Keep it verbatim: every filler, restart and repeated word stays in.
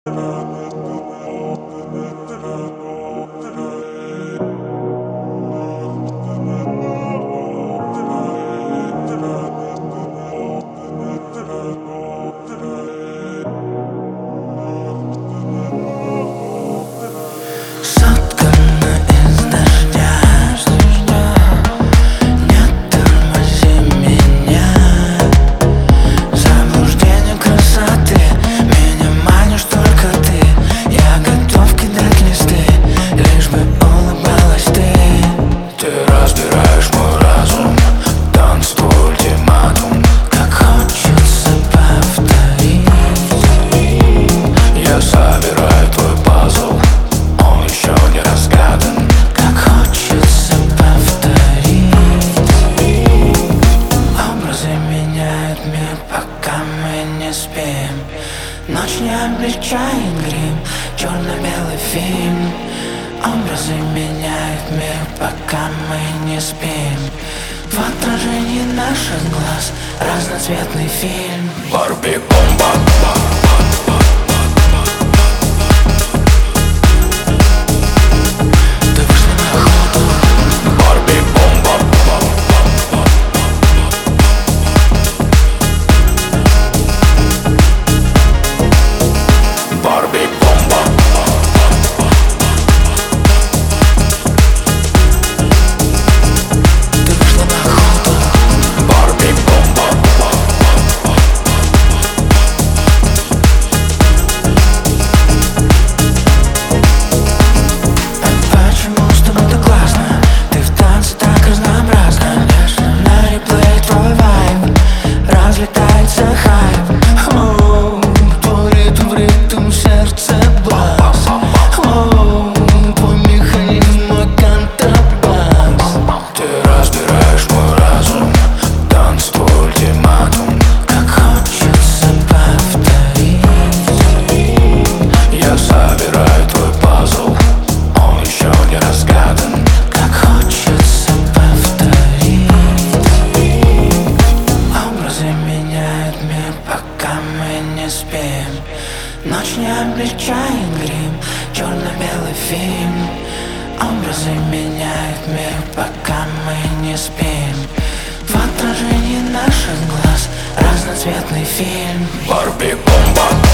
Ночь не облегчает грим, черно-белый фильм. Образы меняют мир, пока мы не спим. В отражении наших глаз разноцветный фильм. Барби-бомба. Ночь не облегчает грим, черно-белый фильм. Образы меняют мир, пока мы не спим. В отражении наших глаз разноцветный фильм. Барби-бомба.